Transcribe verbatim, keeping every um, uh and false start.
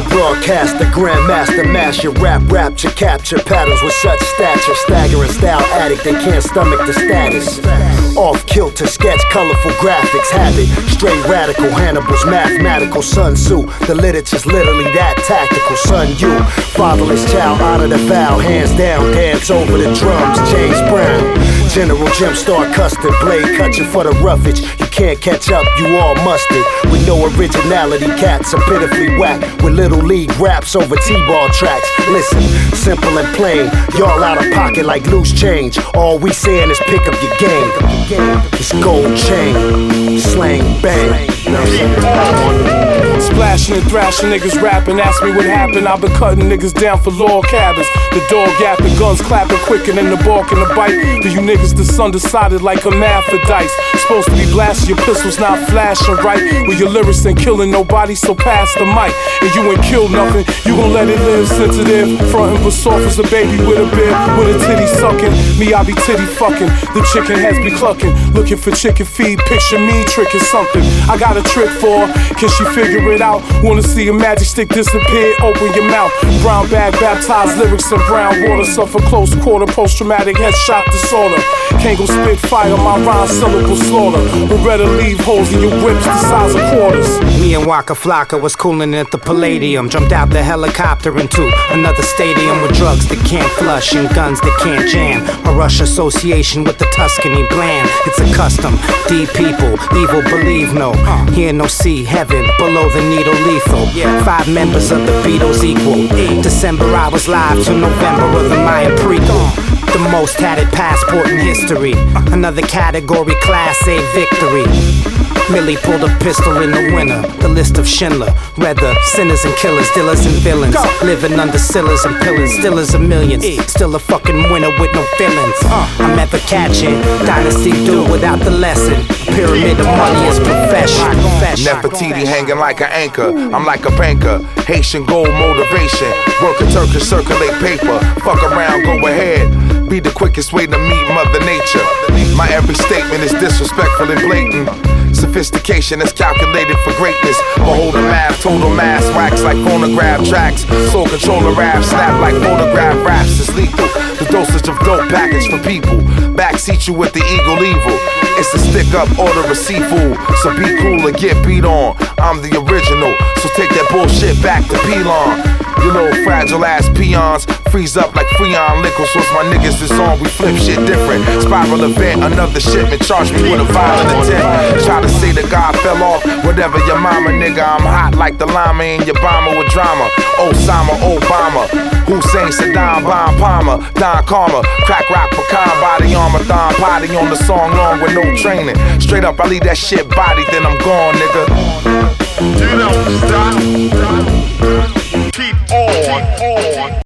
broadcaster, grandmaster, master, rap, rapture, capture patterns with such stature, staggering style addict, they can't stomach the status. Off kilter, sketch colorful graphics, habit, straight radical, Hannibal's mathematical, Sun Tzu, the literature's literally that tactical, son you, fatherless child, honor the vow, hands down, dance over the drums, James Brown, General Jim Star custard, blade cut you for the roughage, you can't catch up, you all mustard, with no originality, cats are pitifully whack, with little league raps over T-ball tracks, listen, simple and plain, y'all out of pocket like loose change, all we saying is pick up your game, it's gold chain, slang bang, you know what I'm saying? Splashing and thrashing, niggas rapping, ask me what happened. I've been cutting niggas down for log cabins. The dog yapping, guns clapping quicker than the bark and the bite. For you niggas that's undecided like a Hermaphrodites. Supposed to be blasting your pistols, not flashing right. With your lyrics ain't killing nobody, so pass the mic. And you ain't killed nothing, you gon' let it live sensitive. Frontin' but soft as a baby with a beard, with a titty sucking. Me, I be titty fucking, the chicken heads be clucking. Looking for chicken feed, picture me tricking something. I got a trick for her, can she figure it out? Wanna see a magic stick disappear, open your mouth. Brown bag, baptized lyrics in brown water. Suffer close quarter, post-traumatic headshot disorder. Can't go spit fire, my rhyme syllable slaughter. Beretta leave holes in your whips the size of quarters. Me and Waka Flocka was cooling at the Palladium. Jumped out the helicopter into another stadium with drugs that can't flush and guns that can't jam. A rush association with the Tuscany bland. It's a custom, D people, evil believe no. Here no see heaven, below the needle lethal. Five members of the Beatles equal. December I was live till November of the Mayan prequel. The most tatted passport in history. Another category, class A victory. Millie pulled a pistol in the winter. The list of Schindler. Read the sinners and killers, dealers and villains. Living under cellars and pillars. Still is a million. Still a fucking winner with no feelings. I'm ever catching. Dynasty do without the lesson. Pyramid of money is profession. Nefertiti hanging like an anchor. I'm like a banker. Haitian gold motivation. Work a Turkish circulate paper. Fuck around, go ahead. Be the quickest way to meet Mother Nature. My every statement is disrespectful and blatant. Sophistication is calculated for greatness. Behold the math, total mass, wax like phonograph tracks. Soul controller rap, snap like photograph raps is lethal. The dosage of dope package for people. Backseat you with the eagle evil. It's a stick up, order a seafood. So be cool or get beat on. I'm the original, so take that bullshit back to Pelon. You little fragile ass peons freeze up like Freon liquor. So it's my niggas this on, we flip shit different. Spiral event, another shipment, charge me with a violent attempt. Try to say the God fell off, whatever your mama, nigga. I'm hot like the llama in your bomber with drama. Osama, Obama, Hussein, Saddam, Bomb Palmer, Don Karma, crack rock, pecan, body armor, thon potty on the song long with no training. Straight up, I leave that shit body, then I'm gone, nigga. You don't stop. Keep on. Keep on.